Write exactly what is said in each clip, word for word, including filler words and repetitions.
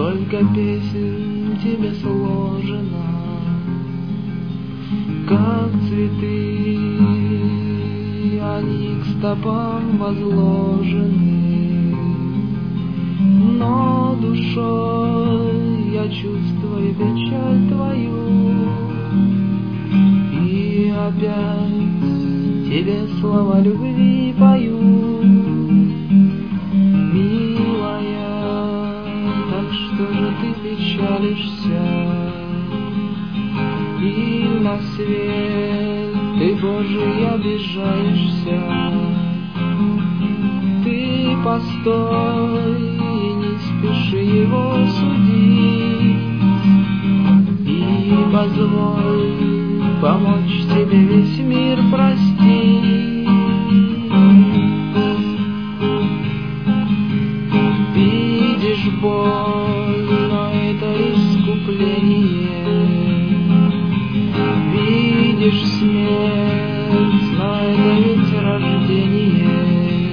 Сколько песен тебе сложено, как цветы, они к стопам возложены, но душой я чувствую печаль твою, и опять тебе слова любви пою. Что же ты печалишься, и на свет ты, Божий, обижаешься? Ты постой и не спеши его судить, и позволь помочь тебе весь мир простить. Видишь боль, но это искупление. Видишь смерть, но это ведь рождение.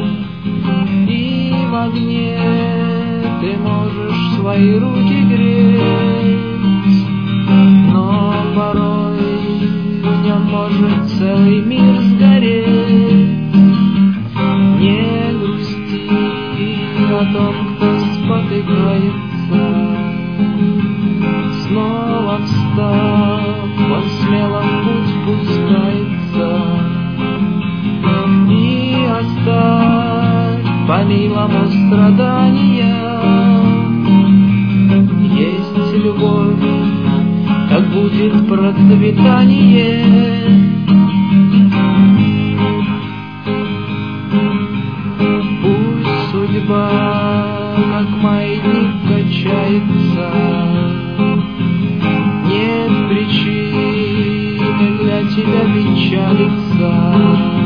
И в огне ты можешь свои руки греть, но порой в нем может целый мир сгореть. Не грусти о том, кто спотыкается, снова встав, он смело в путь пускается. И оставь по милому страдания. Есть любовь, как будет процветание. Пусть судьба как маятник качается, нет причины для тебя печалиться.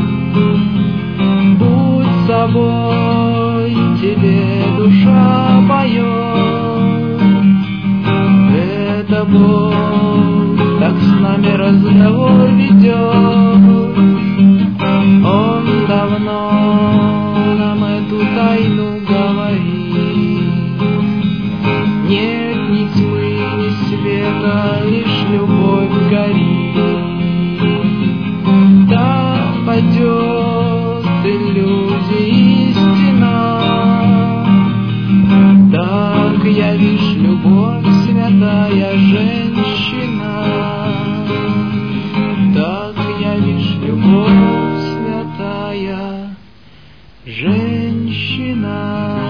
Будь собой, тебе душа поет. Это Бог так с нами разговор ведет. Он давно нам эту тайну говорит. Нет ни тьмы, ни света, лишь любовь горит. Так падет иллюзия истина, так явишь любовь, святая женщина. Так явишь любовь, святая женщина.